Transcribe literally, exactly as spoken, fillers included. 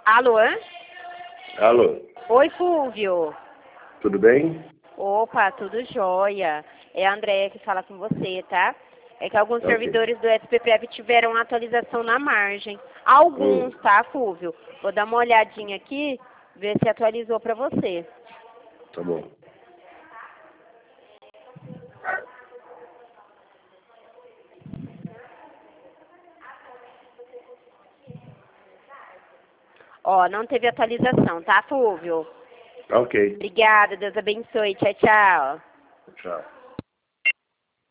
Alô? Alô, Oi, Fúvio. tudo bem? Opa, tudo jóia. É a Andréia que fala com você, tá? É que alguns Ok. servidores do S P P F tiveram uma atualização na margem. Alguns, Hum, tá, Fúvio? Vou dar uma olhadinha aqui, ver se atualizou pra você. tá bom. Ó, não teve atualização, tá, Fúvio? Ok, Obrigada, Deus abençoe. Tchau, tchau. tchau.